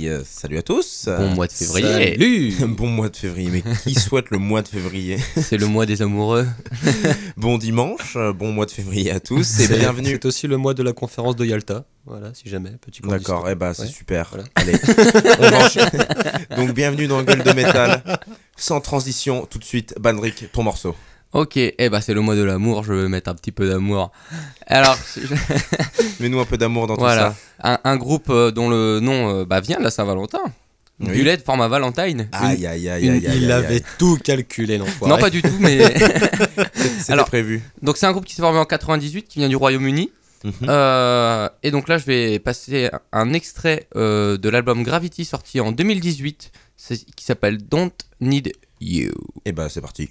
dit salut à tous. Bon mois de février. Salut. Bon mois de février, mais qui souhaite le mois de février? C'est le mois des amoureux. Bon dimanche, bon mois de février à tous et bienvenue. C'est aussi le mois de la conférence de Yalta. Voilà, si jamais, petit cours D'accord, d'histoire. c'est Ouais. super. Voilà. Allez, on va enchaîner. Donc bienvenue dans Gueule de métal. Sans transition, tout de suite, Bandrick, ton morceau. Ok, c'est le mois de l'amour, je vais mettre un petit peu d'amour. Alors, Mets-nous un peu d'amour dans voilà, tout ça. un groupe dont le nom vient de la Saint-Valentin. Oui. Bullet format Valentine. Aïe, aïe, aïe, aïe, aïe. Il aïe, avait aïe. tout calculé, l'enfoiré. Non, pas du tout, mais... C'était Alors, prévu. Donc c'est un groupe qui s'est formé en 98, qui vient du Royaume-Uni. Et donc là, je vais passer un extrait de l'album Gravity sorti en 2018, qui s'appelle Don't Need You. Et c'est parti.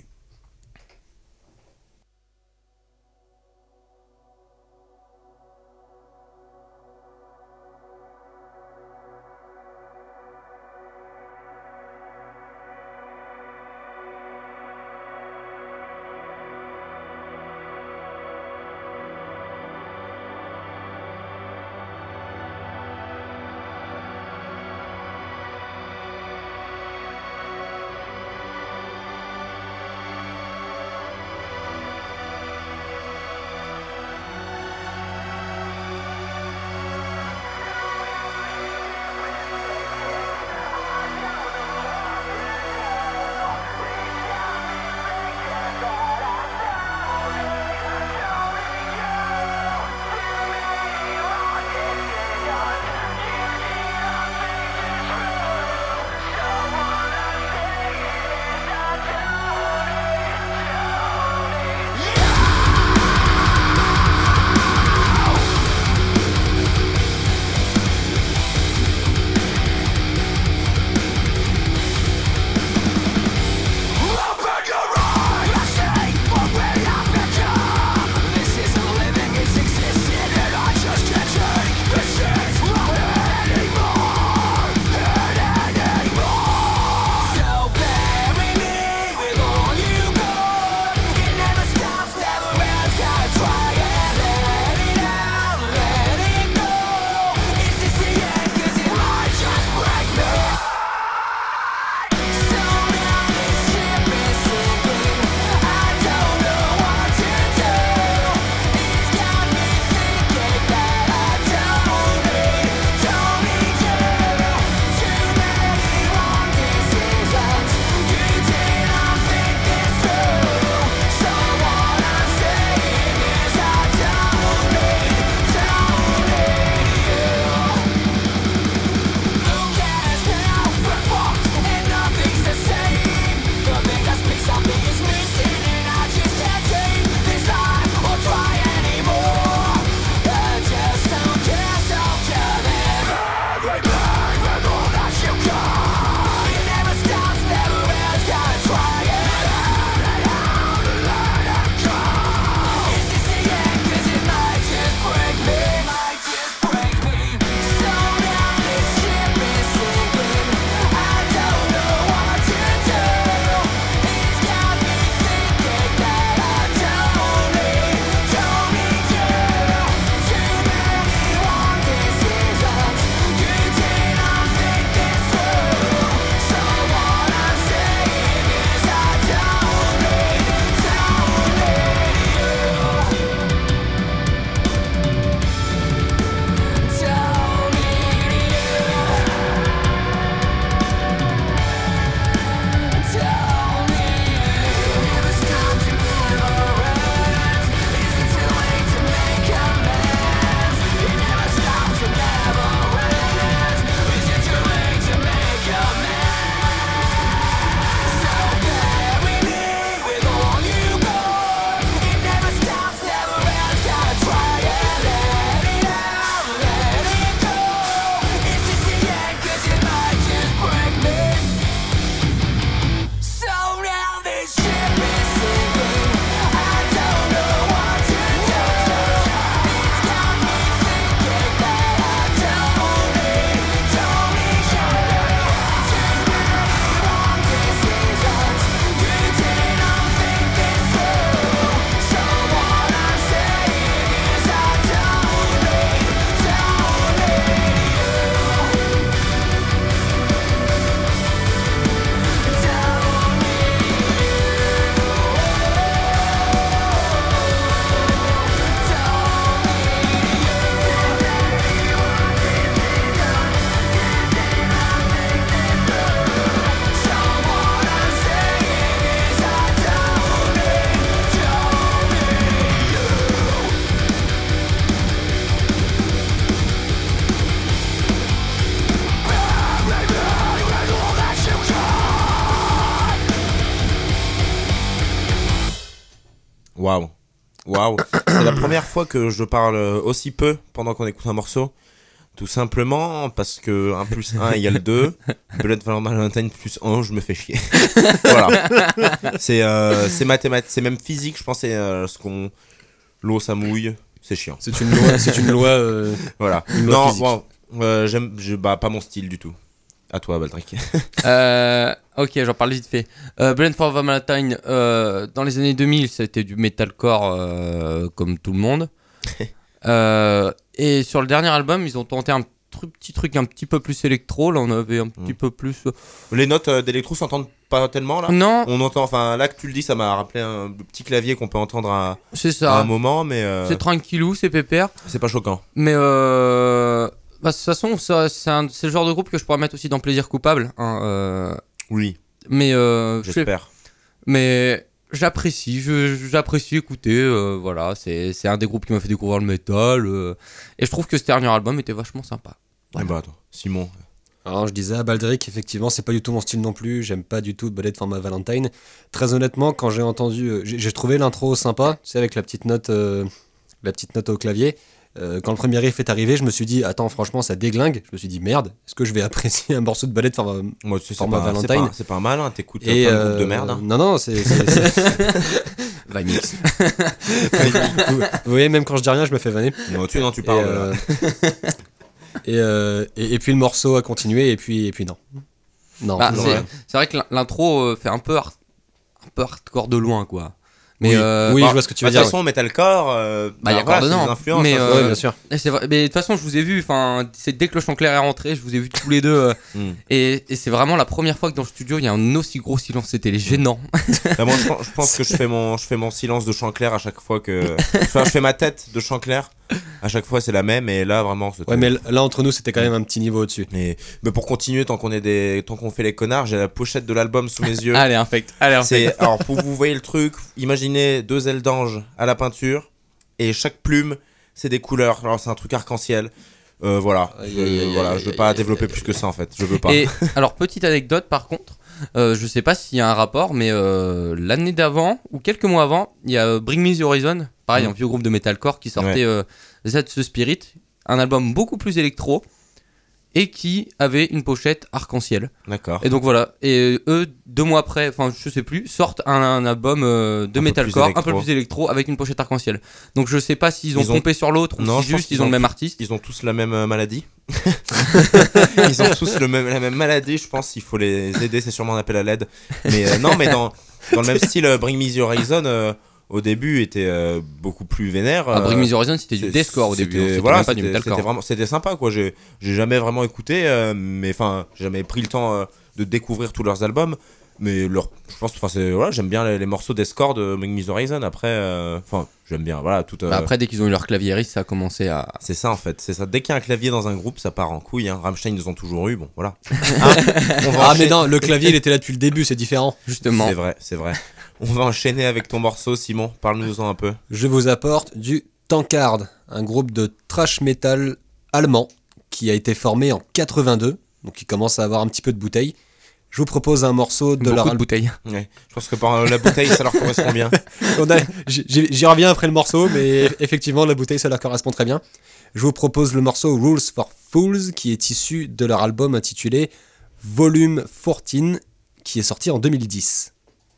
Waouh. C'est la première fois que je parle aussi peu pendant qu'on écoute un morceau. Tout simplement parce que 1 plus 1 égale 2. Bullet for Valentine plus 1, je me fais chier. Voilà. C'est mathématique, c'est même physique, je pense. L'eau, ça mouille. C'est chiant. C'est une loi. Voilà. Une loi Non, physique. pas mon style du tout. À toi, Baldric. Ok, j'en parle vite fait. Bullet for Valentine, dans les années 2000, c'était du metalcore comme tout le monde. Et sur le dernier album, ils ont tenté un petit truc un petit peu plus électro. Là, on avait un petit peu plus. Les notes d'électro s'entendent pas tellement là. Non. On entend, enfin là que tu le dis, ça m'a rappelé un petit clavier qu'on peut entendre à un moment, mais c'est tranquillou, c'est pépère. c'est pas choquant. Mais de toute façon, c'est le genre de groupe que je pourrais mettre aussi dans Plaisir Coupable. Hein, Oui. Mais J'espère. Mais j'apprécie écouter. Voilà, c'est un des groupes qui m'a fait découvrir le métal. Et je trouve que ce dernier album était vachement sympa. Voilà. Eh bah attends, Simon. Alors je disais à Baldric, effectivement, c'est pas du tout mon style non plus. J'aime pas du tout Bullet for My Valentine. Très honnêtement, quand j'ai entendu, j'ai trouvé l'intro sympa, tu sais, avec la petite note au clavier. Quand le premier riff est arrivé, je me suis dit, attends, franchement, ça déglingue. Je me suis dit, merde, est-ce que je vais apprécier un morceau de Bullet for My Valentine? C'est pas mal, hein, t'écoutes plein de groupes de merde. Hein. Non, c'est... Vanix. Vous voyez, même quand je dis rien, je me fais vanner. Non, tu parles. Et puis le morceau a continué, et puis non. Non. Bah, c'est vrai que l'intro fait un peu hardcore de loin, quoi. Mais oui, je vois ce que tu veux dire. De toute façon, metalcore, il y a encore dedans. Influences. Mais ouais, bien sûr. C'est vrai. Mais de toute façon, je vous ai vu. Enfin, c'est dès que le chant clair est rentré, je vous ai vu tous les deux. Et c'est vraiment la première fois que dans le studio, il y a un aussi gros silence. C'était gênant. Bah, moi, je pense que je fais mon silence de chant clair à chaque fois que. Enfin, je fais ma tête de chant clair. À chaque fois, c'est la même. Et là, vraiment. Ouais, mais là, entre nous, c'était quand même un petit niveau au-dessus. Mais pour continuer, tant qu'on fait les connards, j'ai la pochette de l'album sous mes yeux. Allez, infect. Alors, pour que vous voyez le truc, imaginez 2 ailes d'ange à la peinture. Et chaque plume, c'est des couleurs. Alors, c'est un truc arc-en-ciel. Voilà. Je veux pas développer plus que ça, en fait. Je veux pas. Et alors, petite anecdote, par contre. Je sais pas s'il y a un rapport, mais l'année d'avant, ou quelques mois avant, il y a Bring Me The Horizon. Pareil, un vieux groupe de metalcore qui sortait That's the Spirit, un album beaucoup plus électro et qui avait une pochette arc-en-ciel. D'accord. Et donc voilà, et eux 2 mois après, enfin je sais plus, sortent un album de metalcore un peu plus électro avec une pochette arc-en-ciel. Donc je sais pas s'ils ont pompé sur l'autre ou si juste ils ont le même artiste. Ils ont tous la même maladie. Ils ont tous la même maladie, je pense. Il faut les aider, c'est sûrement un appel à l'aide. Mais non, mais dans le même style, Bring Me The Horizon. Au début, était beaucoup plus vénère. Bring Me The Horizon, c'était du deathcore au début. C'était voilà, même pas du metalcore. C'était sympa, quoi. J'ai jamais vraiment écouté, mais enfin, j'ai jamais pris le temps de découvrir tous leurs albums. Mais je pense, voilà, j'aime bien les morceaux d'escore de Bring Me The Horizon. Après, j'aime bien, voilà, tout. Après, dès qu'ils ont eu leur claviériste, ça a commencé à. C'est ça en fait, c'est ça. Dès qu'il y a un clavier dans un groupe, ça part en couille. Hein. Rammstein, ils ont toujours eu, bon, voilà. Mais non, le clavier, il était là depuis le début, c'est différent. Justement. C'est vrai. On va enchaîner avec ton morceau, Simon. Parle-nous-en un peu. Je vous apporte du Tankard, un groupe de thrash metal allemand qui a été formé en 82, donc qui commence à avoir un petit peu de bouteille. Je vous propose un morceau de leur album. Bouteille. Ouais, je pense que par la bouteille, ça leur correspond bien. J'y reviens après le morceau, mais effectivement, la bouteille, ça leur correspond très bien. Je vous propose le morceau Rules for Fools, qui est issu de leur album intitulé Volume 14, qui est sorti en 2010.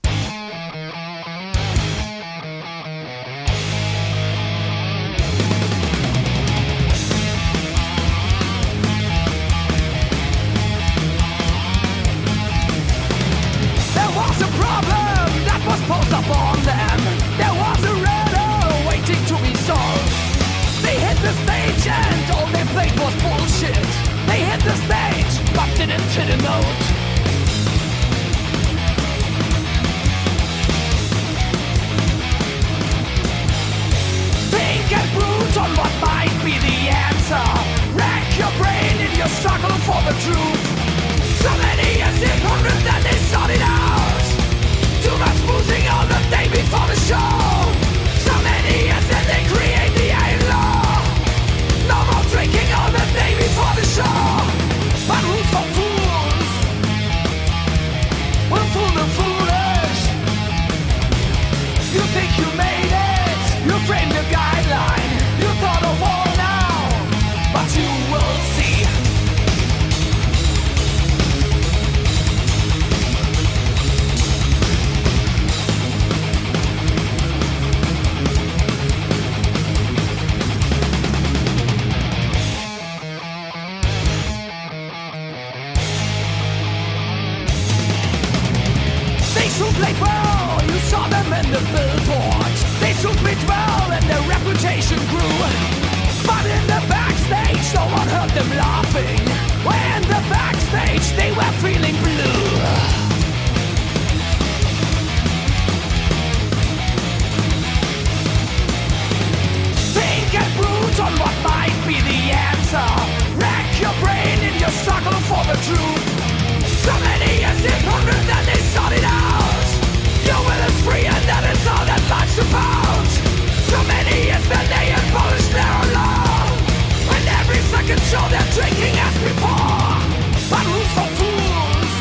Struggle for the truth. So many years in progress that they sorted out. Too much boozing on the day before the show. So many years that they create the iron law. No more drinking on the day before the show. But rules for fools will fool the foolish. You think you made it? soon played well, you saw them in the billboards. They soon played well and their reputation grew. But in the backstage, no one heard them laughing. When the backstage, they were feeling blue. Think and brood on what might be the answer. Rack your brain in your struggle for the truth. So many years in permanent that they sorted out. Your will is free and that is all that life's about. So many years that they abolished their law. And every second show they're drinking as before. But rules for fools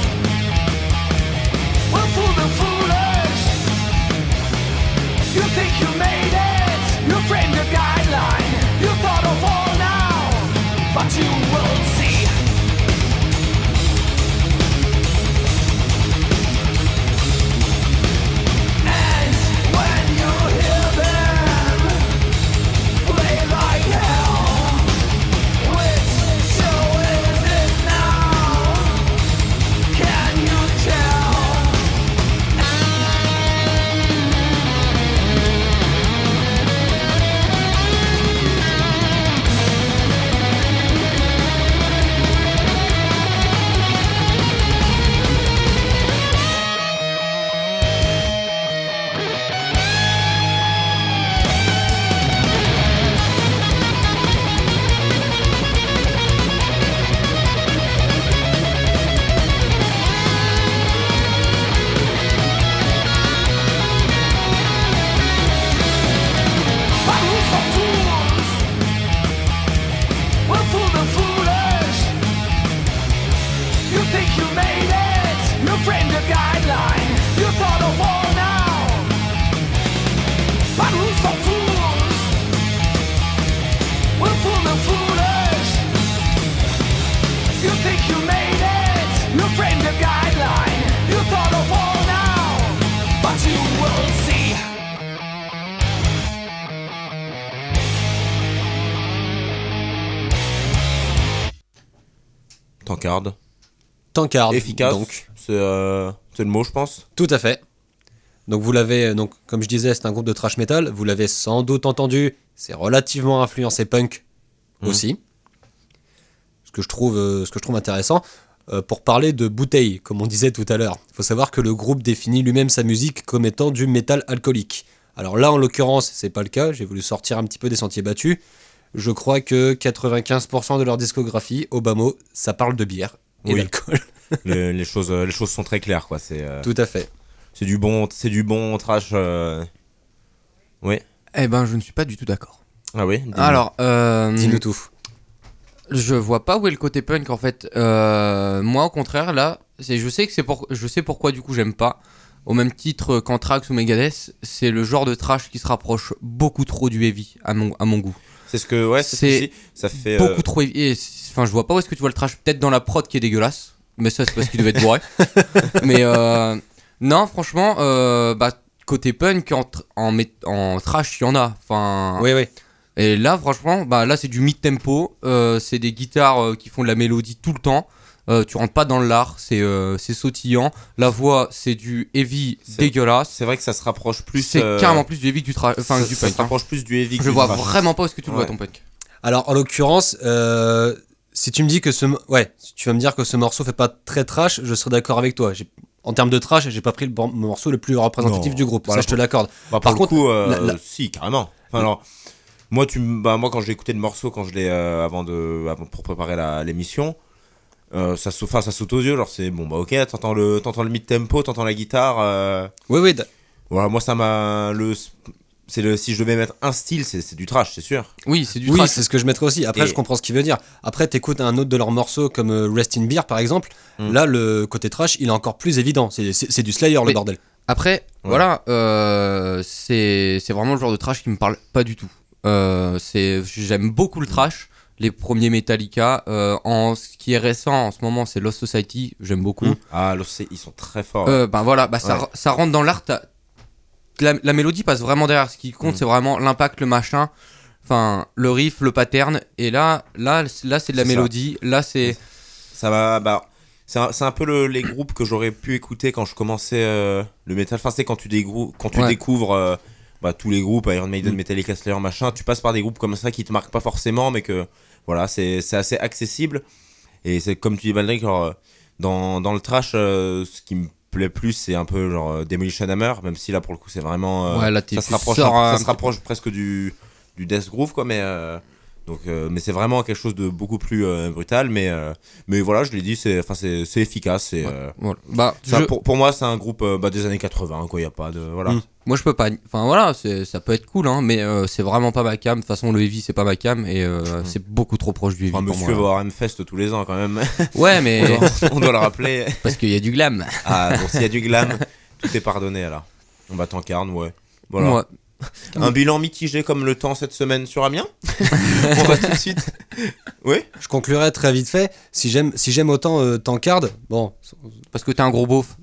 will fool the foolish. You think you made it, you framed a guideline. You thought of all now, but you will see. And when you hear them play like hell, which show is it now? Can you tell? But rules for fools will fool the foolish. You think you made it, you framed a guideline. You thought of all now. But rules for fools will fool the foolish. You think you made it, you framed a guideline. You thought of all now, but you will see. Tankard. Tankard, Efficace. donc. C'est le mot, je pense. Tout à fait. Donc vous l'avez, donc comme je disais, c'est un groupe de thrash metal. Vous l'avez sans doute entendu. C'est relativement influencé punk aussi. Ce que je trouve intéressant. Pour parler de bouteille, comme on disait tout à l'heure, il faut savoir que le groupe définit lui-même sa musique comme étant du métal alcoolique. Alors là, en l'occurrence, c'est pas le cas. J'ai voulu sortir un petit peu des sentiers battus. Je crois que 95% de leur discographie, au bas mot, ça parle de bière et Oui. d'alcool. Les choses sont très claires, quoi. Tout à fait. C'est du bon trash. Oui. Eh ben, je ne suis pas du tout d'accord. Ah oui. dis-moi. Alors, Dis-nous tout. je vois pas où est le côté punk en fait. Moi, au contraire, là, je sais pourquoi du coup j'aime pas. Au même titre qu'Anthrax ou Megadeth, c'est le genre de trash qui se rapproche beaucoup trop du heavy à mon goût. C'est ce que c'est ce que je dis. Ça fait Beaucoup trop heavy. Et enfin, je vois pas où est-ce que tu vois le trash. Peut-être dans la prod qui est dégueulasse, mais ça c'est parce qu'il devait être bourré. Mais non, franchement, côté punk en trash, il y en a. Enfin. Oui. Et là, franchement, là c'est du mid-tempo, c'est des guitares qui font de la mélodie tout le temps. Tu rentres pas dans l'art, c'est sautillant. La voix, c'est du heavy dégueulasse. C'est vrai que ça se rapproche plus. C'est carrément plus du heavy que du ça, du ça punk. se rapproche plus du heavy. Que Je du vois thrash. vraiment pas où est-ce que tu le vois Ouais. ton punk. Alors, en l'occurrence, si tu me dis que si tu vas me dire que ce morceau fait pas très trash, je serai d'accord avec toi. En termes de trash, j'ai pas pris le morceau le plus représentatif Non. du groupe. Voilà, Ça, je te l'accorde. Par Par contre, contre, si, carrément. Enfin, alors, moi, quand j'ai écouté le morceau, quand je l'ai pour préparer l'émission, ça saute aux yeux. Genre, c'est bon, ok, t'entends le mid-tempo, t'entends la guitare. Oui. Voilà, moi, ça m'a si je devais mettre un style, c'est du trash, c'est sûr. Oui, c'est du Oui, trash. c'est ce que je mettrais aussi. Après, Et- je comprends ce qu'il veut dire. Après, t'écoutes un autre de leurs morceaux comme Rest in Beer, par exemple. Là, le côté trash, il est encore plus évident. C'est du Slayer, le Mais- bordel. Après, voilà, c'est vraiment le genre de trash qui me parle pas du tout. J'aime beaucoup le trash. Les premiers Metallica. Ce qui est récent en ce moment, c'est Lost Society. J'aime beaucoup. Ah, ils sont très forts. Ça rentre dans l'art. La mélodie passe vraiment derrière. Ce qui compte, c'est vraiment l'impact, le machin. Enfin, le riff, le pattern. Et là c'est de la C'est mélodie. Là, c'est. Ça va, c'est un peu les groupes que j'aurais pu écouter quand je commençais le métal. Enfin, c'est quand tu découvres tous les groupes, Iron Maiden, Metallica, Slayer, machin, tu passes par des groupes comme ça qui te marquent pas forcément, mais que voilà, c'est assez accessible. Et c'est comme tu dis, Baldric, genre, dans le trash, ce qui me plaît plus, c'est un peu genre Demolition Hammer, même si là pour le coup c'est vraiment là, ça se rapproche presque du death groove, quoi, mais c'est vraiment quelque chose de beaucoup plus brutal, mais voilà, je l'ai dit, c'est efficace, voilà. pour moi c'est un groupe des années 80, quoi, y a pas de voilà. Moi je peux pas, enfin voilà, ça peut être cool, hein, mais c'est vraiment pas ma cam. De toute façon, le heavy c'est pas ma cam, et c'est beaucoup trop proche du heavy pour Monsieur moi. va au M-Fest tous les ans quand même. Ouais, mais on doit le rappeler. parce qu'il y a du glam. Ah, bon, s'il y a du glam, tout est pardonné alors. On va t'encarne, ouais. Voilà. Ouais. Un bilan mitigé comme le temps cette semaine sur Amiens. On va tout de suite. Oui. Je conclurai très vite fait. Si j'aime autant Tankard, bon, Parce que t'es un gros beauf.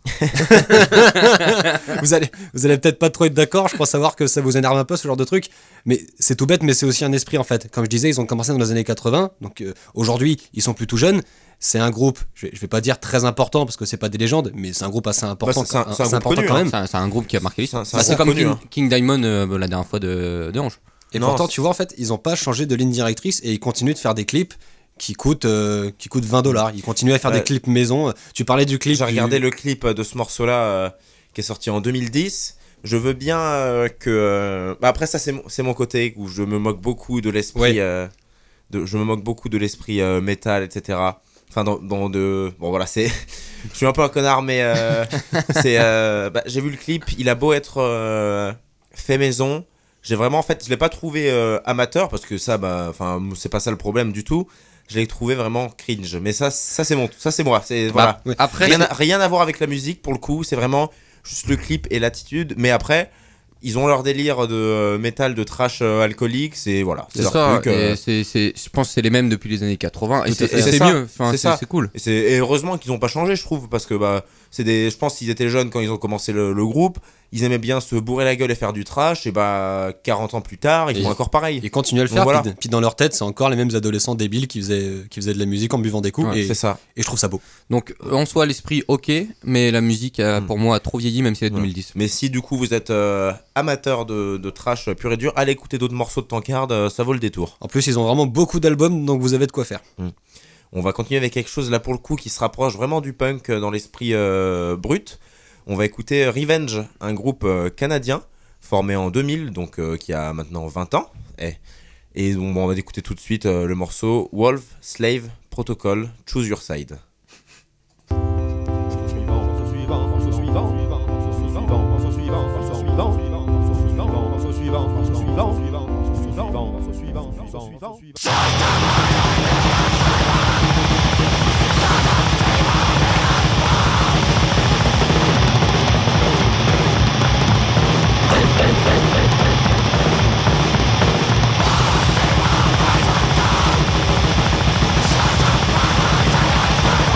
vous allez peut-être pas trop être d'accord. Je crois savoir que ça vous énerve un peu ce genre de truc, mais c'est tout bête, mais c'est aussi un esprit en fait. Comme je disais, ils ont commencé dans les années 80, donc aujourd'hui ils sont plus tout jeunes. C'est un groupe, je vais pas dire très important parce que c'est pas des légendes, mais c'est un groupe assez important, c'est un assez groupe important connu, quand même. C'est un groupe qui a marqué l'histoire. C'est un C'est groupe comme connu, King Diamond la dernière fois de Ange. Et Non, pourtant, tu vois, en fait, ils ont pas changé de ligne directrice et ils continuent de faire des clips qui coûtent $20. Ils continuent à faire des clips maison. Tu parlais du clip. J'ai regardé le clip de ce morceau-là qui est sorti en 2010. Je veux bien que. Après, ça, c'est mon côté où je me moque beaucoup de l'esprit. Je me moque beaucoup de l'esprit métal, etc. Enfin, bon, voilà, c'est. Je suis un peu un connard, mais j'ai vu le clip. Il a beau être fait maison. J'ai vraiment, en fait, je l'ai pas trouvé amateur parce que ça, c'est pas ça le problème du tout. Je l'ai trouvé vraiment cringe. Mais ça c'est moi. C'est voilà. Après, Rien à voir avec la musique pour le coup. C'est vraiment juste le clip et l'attitude. Mais après, ils ont leur délire de métal, de trash alcoolique. C'est voilà. c'est leur ça. truc. Je pense que c'est les mêmes depuis les années 80 et Tout à fait. c'est C'est ça. mieux. Enfin, C'est ça. c'est cool. Et heureusement qu'ils n'ont pas changé, je trouve, parce que je pense qu'ils étaient jeunes quand ils ont commencé le groupe. Ils aimaient bien se bourrer la gueule et faire du trash. Et 40 ans plus tard, ils font encore pareil. Ils continuent à le Donc faire. voilà. Puis dans leur tête, c'est encore les mêmes adolescents débiles qui faisaient de la musique en buvant des coups. Ouais, et C'est ça. je trouve ça beau. Donc en soi, l'esprit, ok, mais la musique, pour moi, a trop vieilli, même si elle est de 2010. Mais si du coup vous êtes amateur de trash pur et dur, allez écouter d'autres morceaux de Tankard, ça vaut le détour. En plus, ils ont vraiment beaucoup d'albums, donc vous avez de quoi faire. On va continuer avec quelque chose là pour le coup qui se rapproche vraiment du punk dans l'esprit brut. On va écouter Revenge, un groupe canadien formé en 2000, donc qui a maintenant 20 ans. Et donc, on va écouter tout de suite le morceau Wolf, Slave, Protocol, Choose Your Side. Shut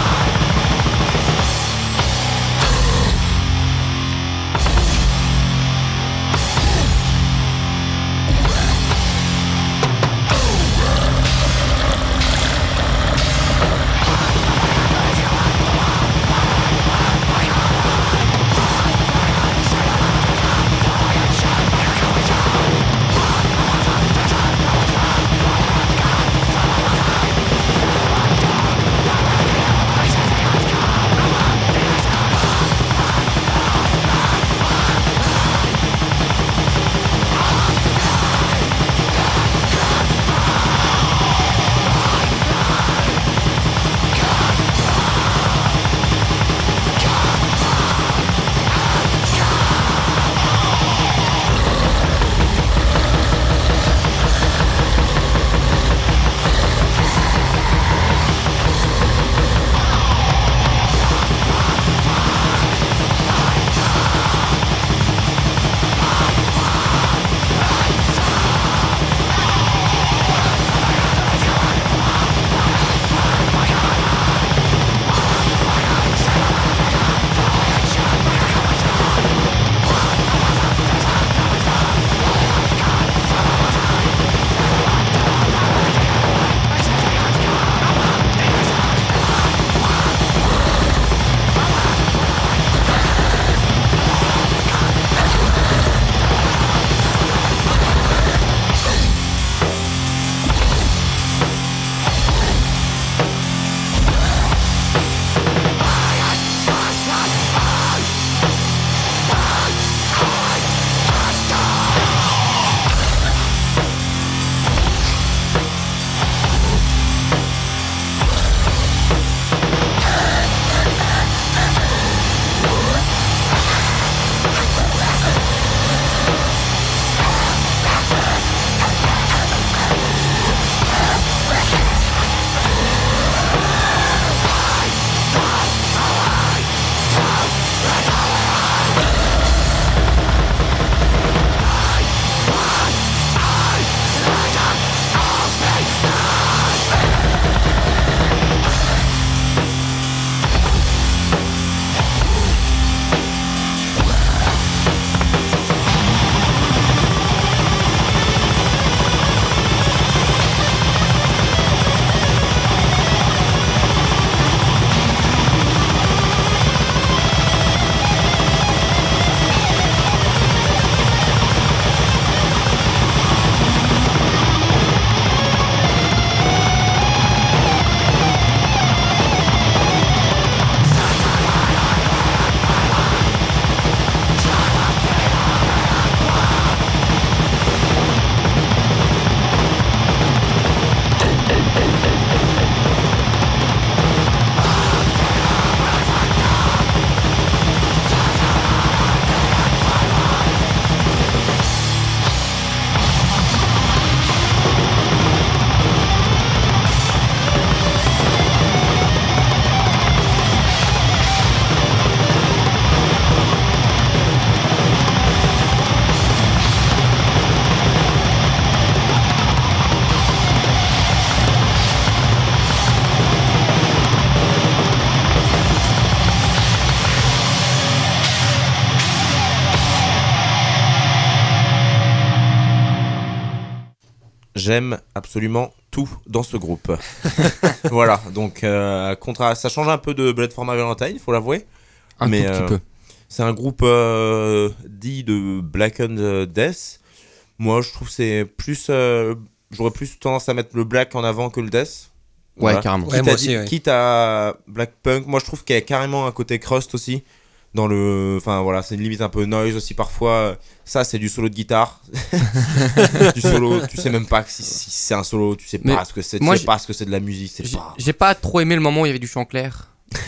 j'aime absolument tout dans ce groupe. Voilà, donc ça change un peu de Blood for My Valentine, il faut l'avouer. Un tout petit peu. C'est un groupe dit de Blackened Death. Moi, je trouve que c'est plus... j'aurais plus tendance à mettre le black en avant que le death. Ouais, carrément. Ouais, moi aussi, ouais. Quitte à Black Punk, moi je trouve qu'il y a carrément un côté crust aussi. Dans le... Enfin voilà, c'est une limite un peu noise aussi parfois. Ça, c'est du solo de guitare. Du solo, tu sais même pas si c'est un solo, tu sais Mais pas ce que c'est, moi, tu sais pas ce que c'est de la musique. J'ai pas trop aimé le moment où il y avait du chant clair.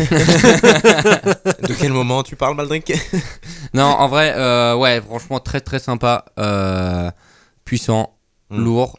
De quel moment tu parles, Maldrick? Non, en vrai, ouais, franchement, très très sympa. Puissant, lourd.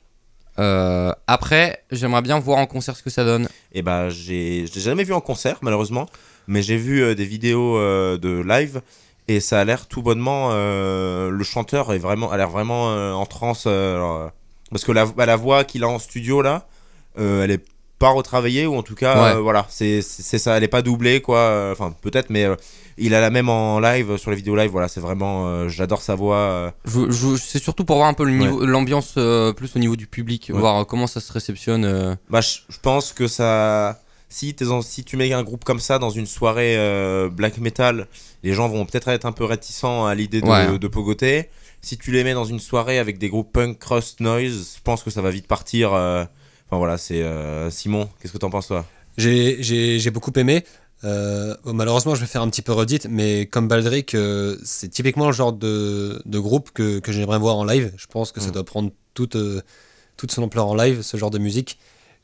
Après, j'aimerais bien voir en concert ce que ça donne. Et bah, je l'ai jamais vu en concert, malheureusement. Mais j'ai vu des vidéos de live. Et ça a l'air tout bonnement. Le chanteur a l'air vraiment en transe. Parce que la voix qu'il a en studio, là, elle est pas retravaillée. Ou en tout cas, voilà, c'est ça. Elle est pas doublée, quoi. Enfin, peut-être, mais il a la même en live, sur les vidéos live. Voilà, c'est vraiment. J'adore sa voix. C'est surtout pour voir un peu le niveau, l'ambiance plus au niveau du public. Voir comment ça se réceptionne. Bah, je pense que ça. Si tu mets un groupe comme ça dans une soirée black metal, les gens vont peut-être être un peu réticents à l'idée de pogoter. Si tu les mets dans une soirée avec des groupes punk, crust, noise, je pense que ça va vite partir. Enfin voilà, c'est Simon, qu'est-ce que t'en penses toi? J'ai beaucoup aimé. Malheureusement, je vais faire un petit peu redite, mais comme Baldric, c'est typiquement le genre de groupe que j'aimerais voir en live. Je pense que ça doit prendre toute son ampleur en live, ce genre de musique.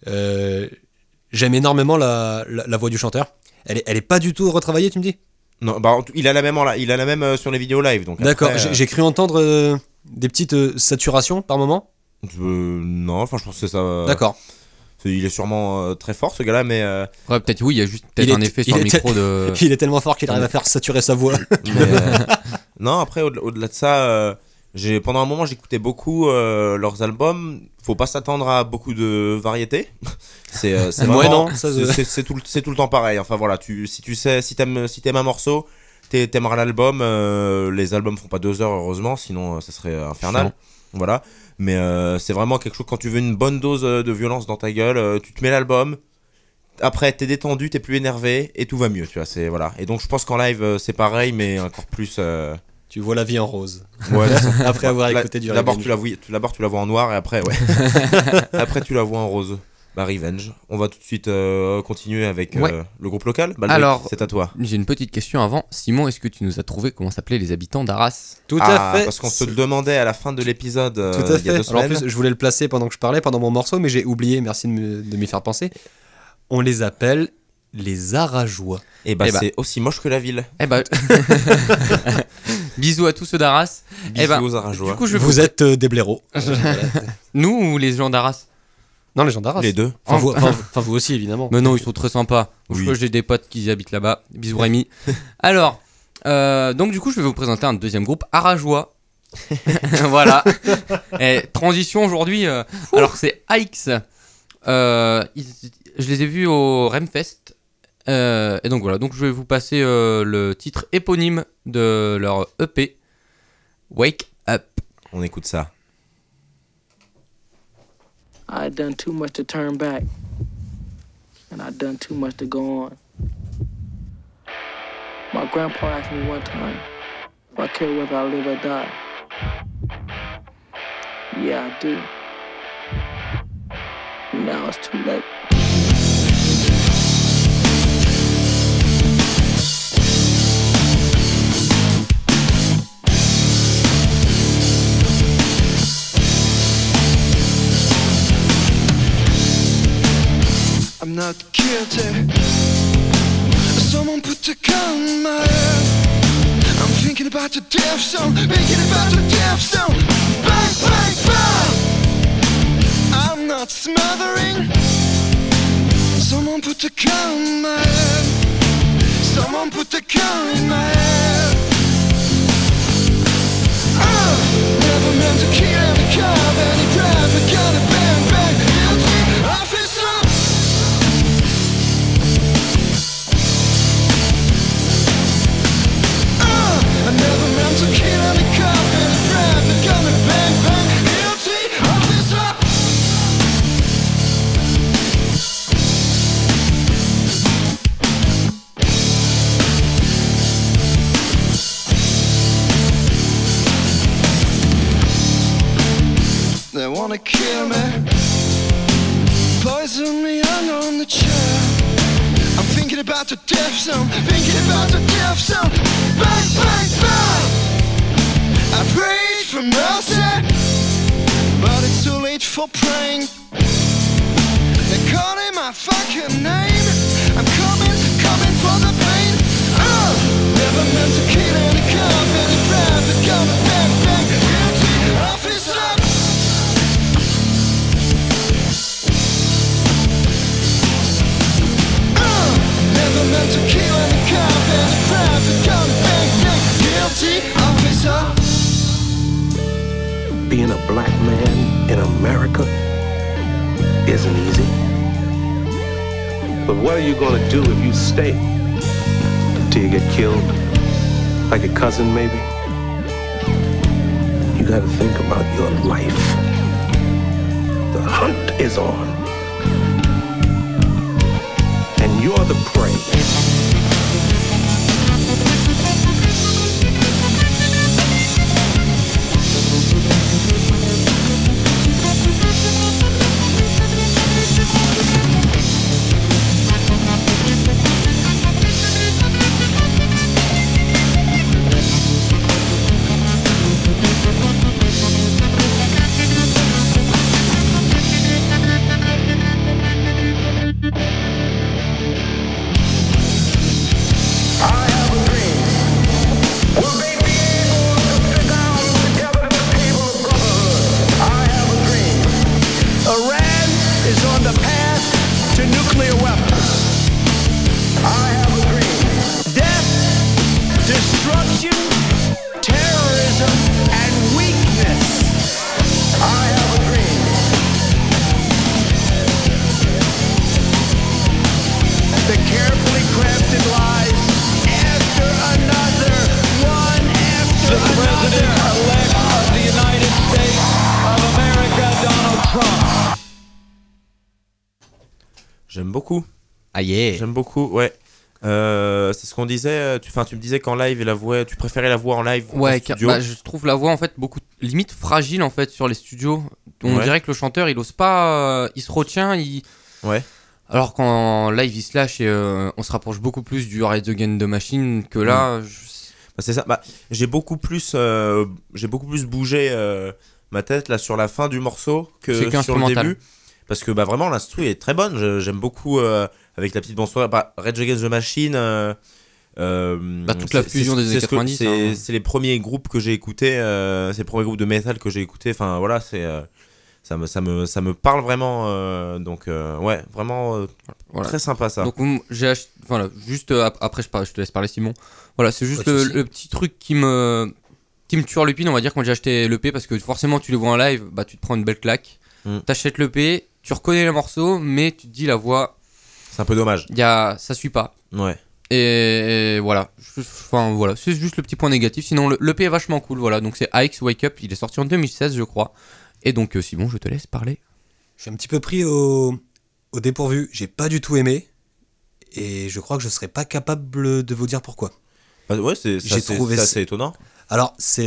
J'aime énormément la voix du chanteur. Elle est pas du tout retravaillée, tu me dis? Non, bah il a la même sur les vidéos live. Donc d'accord, après, j'ai cru entendre des petites saturations par moment. Non, enfin je pense que c'est ça. D'accord. Il est sûrement très fort ce gars-là, mais Ouais, peut-être oui, il y a juste un effet sur le micro de. Il est tellement fort qu'il arrive à faire saturer sa voix. non, après au-delà de ça, pendant un moment j'écoutais beaucoup leurs albums. Faut pas s'attendre à beaucoup de variété. C'est vraiment, non, c'est tout le temps pareil. Enfin voilà, si t'aimes un morceau, t'aimeras l'album. Les albums font pas 2 heures heureusement, sinon ça serait infernal. Chiant. Voilà, mais c'est vraiment quelque chose, quand tu veux une bonne dose de violence dans ta gueule, tu te mets l'album. Après t'es détendu, t'es plus énervé et tout va mieux, tu vois. C'est voilà. Et donc je pense qu'en live c'est pareil, mais encore plus. Tu vois la vie en rose. Ouais, après avoir écouté du d'abord Revenge. tu la vois en noir et après après tu la vois en rose. Bah Revenge. On va tout de suite continuer avec le groupe local. Baldric, alors c'est à toi. J'ai une petite question avant. Simon, est-ce que tu nous as trouvé comment s'appelaient les habitants d'Arras? Tout à fait. Parce qu'on se le demandait à la fin de l'épisode. Tout à il y a 2 fait. Alors en semaines. plus, je voulais le placer pendant que je parlais, pendant mon morceau, mais j'ai oublié. Merci de m'y faire penser. On les appelle les Arageois. Et bah c'est aussi moche que la ville. Eh bah... Bisous à tous ceux d'Arras. Bisous aux Arageois. Du coup, vous êtes des blaireaux. Nous ou les gens d'Arras? Non, les gens d'Arras. Les deux. Enfin, vous aussi, évidemment. Mais non, ils sont très sympas. Oui. Je crois que j'ai des potes qui habitent là-bas. Bisous Rémi. Alors, donc du coup, je vais vous présenter un deuxième groupe, Arageois. Voilà. Et transition aujourd'hui. Alors, c'est AX. Je les ai vus au Remfest. Et donc voilà, donc je vais vous passer le titre éponyme de leur EP, Wake Up. On écoute ça. I done too much to turn back, and I done too much to go on. My grandpa asked me one time if I care whether I live or die. Yeah, I do. Now it's too late. I'm not guilty. Someone put a gun in my head. I'm thinking about the death zone, thinking about the death zone. Bang, bang, bang. I'm not smothering. Someone put a gun in my head. Someone put a gun in my head. Never meant to kill any cop, any drive, a gun and bang, bang. Guilty officer. I never meant to kill any cop, any drive, a gun and bang, bang. Guilty officer. kill me. Poison me under on the chair. I'm thinking about the death zone, thinking about the death zone. Bang, bang, bang. I prayed for mercy, but it's too late for praying. They're calling my fucking name. I'm coming for the pain. Never meant to kill any cop, any private gunner, bang, bang, guilty officer. Never meant to kill any cop, any private gunner, bang, bang, guilty officer. Being a black man in America isn't easy. But what are you gonna do if you stay till you get killed? Like a cousin, maybe? You gotta think about your life. The hunt is on. And you're the prey. J'aime beaucoup. Ah yeah. J'aime beaucoup, ouais. C'est ce qu'on disait. Tu me disais qu'en live, tu préférais la voix en live Ouais, en studio. je trouve la voix en fait beaucoup limite fragile en fait sur les studios. On Ouais. dirait que le chanteur il ose pas, il se retient, Ouais. alors qu'en live il se lâche et on se rapproche beaucoup plus du Ride Against the Machine que là. C'est ça. J'ai beaucoup plus bougé ma tête là sur la fin du morceau que C'est sur le qu'instrumental. début. Parce que vraiment l'instru est très bonne. J'aime beaucoup avec la petite bande sonore. Rage Against the Machine. Toute la fusion des années 90. hein. C'est les premiers groupes que j'ai écoutés. C'est les premiers groupes de metal que j'ai écoutés. Enfin voilà, ça me parle vraiment. Donc ouais, vraiment Voilà. très sympa ça. Donc j'ai acheté, voilà, juste après je te laisse parler Simon. Voilà, c'est juste Pas de souci. le petit truc qui me tue en lupine, on va dire, quand j'ai acheté l'EP, parce que forcément tu les vois en live, bah tu te prends une belle claque. T'achètes l'EP, tu reconnais les morceaux, mais tu te dis la voix, C'est un peu dommage. ça suit pas. Ouais. Et voilà, voilà, c'est juste le petit point négatif. Sinon l'EP est vachement cool, voilà. Donc c'est Ike's Wake Up, il est sorti en 2016 je crois. Et donc Simon, je te laisse parler. Je suis un petit peu pris au dépourvu. J'ai pas du tout aimé. Et je crois que je serais pas capable de vous dire pourquoi. Ouais, c'est assez étonnant. Alors, c'est...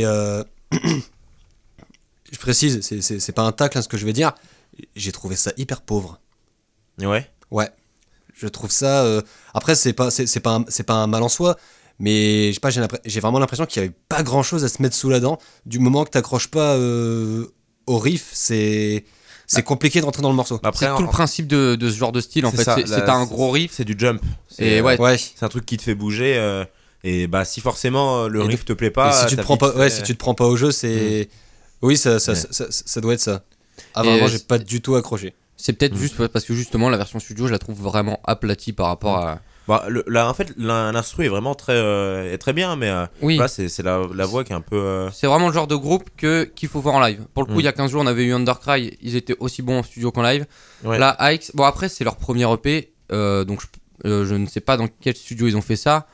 je précise, c'est pas un tacle, hein, ce que je vais dire. J'ai trouvé ça hyper pauvre. Ouais. Ouais. Je trouve ça... Après, c'est pas un mal en soi, mais je sais pas, j'ai vraiment l'impression qu'il y avait pas grand-chose à se mettre sous la dent. Du moment que t'accroches pas au riff, c'est compliqué de rentrer dans le morceau. Après, C'est tout le principe de ce genre de style en fait. C'est un gros riff. C'est du jump. Et ouais. Ouais. C'est un truc qui te fait bouger. Et bah si forcément le Et riff te plaît pas, Et si tu te t'as prends vite pas, fait- si tu te prends pas au jeu, c'est... Oui, ça doit être ça. Ah, vraiment, j'ai pas du tout accroché. C'est peut-être juste parce que justement la version studio je la trouve vraiment aplatie par rapport à... Bah, en fait, l'instru est vraiment très bien, mais Oui. voilà, c'est la voix qui est un peu. C'est vraiment le genre de groupe qu'il faut voir en live. Pour le coup, il y a 15 jours, on avait eu Undercry, ils étaient aussi bons en studio qu'en live. Ouais. Là, Ike's, bon après, c'est leur premier EP, donc je ne sais pas dans quel studio ils ont fait ça.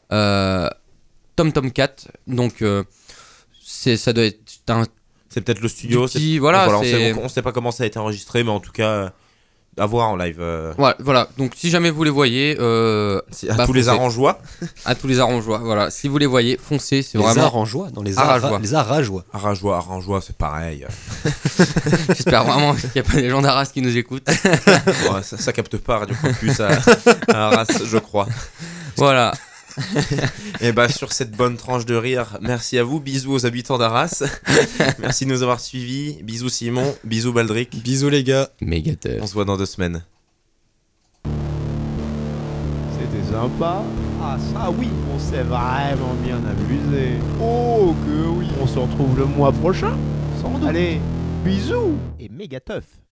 Tom 4, donc ça doit être un... C'est peut-être le studio. Du petit, voilà, on c'est- sait pas comment ça a été enregistré, mais en tout cas, à voir en live. Voilà, donc si jamais vous les voyez, À tous les foncez. Arrangeois. À tous les Arrangeois, voilà. Si vous les voyez, foncez, c'est Les vraiment. Arrangeois, non, les Arageois. les Arageois. Arrangeois, c'est pareil. J'espère vraiment qu'il n'y a pas des gens d'Arras qui nous écoutent. Ouais, ça capte pas Radio Campus à Arras, je crois. Voilà. Et bah sur cette bonne tranche de rire, merci à vous, bisous aux habitants d'Arras. Merci de nous avoir suivis. Bisous Simon, bisous Baldric. Bisous les gars. Mégateur. On se voit dans 2 semaines. C'était sympa. Ah ça oui, on s'est vraiment bien amusé. Oh que oui. On se retrouve le mois prochain, sans doute. Allez, bisous et méga teuf.